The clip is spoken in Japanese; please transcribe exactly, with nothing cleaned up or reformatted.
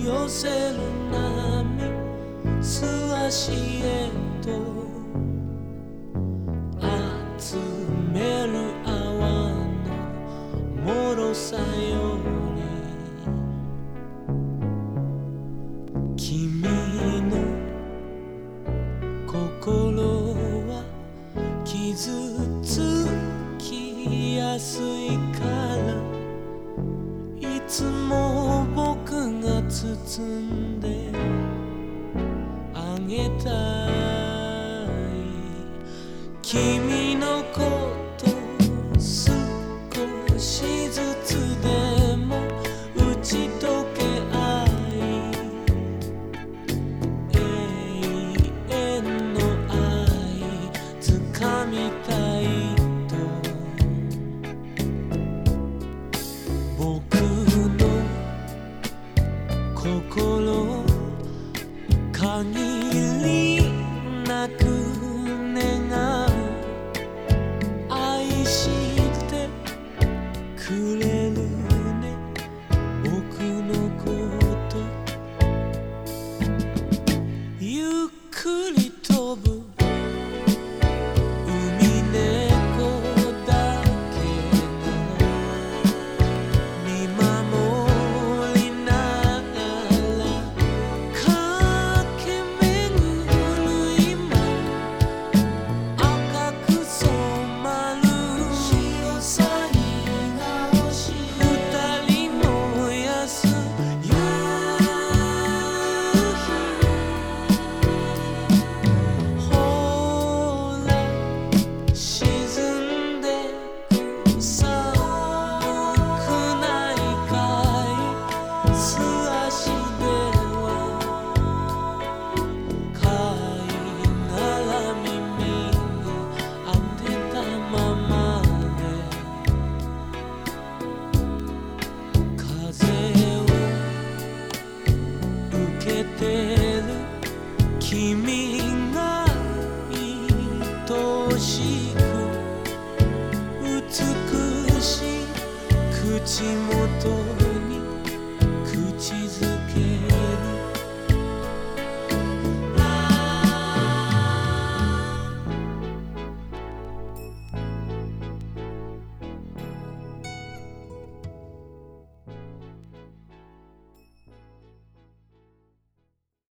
寄せる波素足へと集める泡の脆さより君の心は傷つきやすいからいつも僕が包んであげたい君のこと少しずつでも打ち解け合い永遠の愛つかみたいと僕の心限りなく願う愛してくれるね僕のことゆっくり飛ぶ海猫だけが見守りながら駆け巡る今赤く染まる潮騒が欲しい二人燃やす夕日ほら沈んでく寒くないかい素足では貝殻耳に当てたままで風を受けてる君が愛しく美しい口元